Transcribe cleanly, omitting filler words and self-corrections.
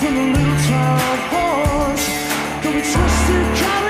on a little tall horse. Don't be twisted,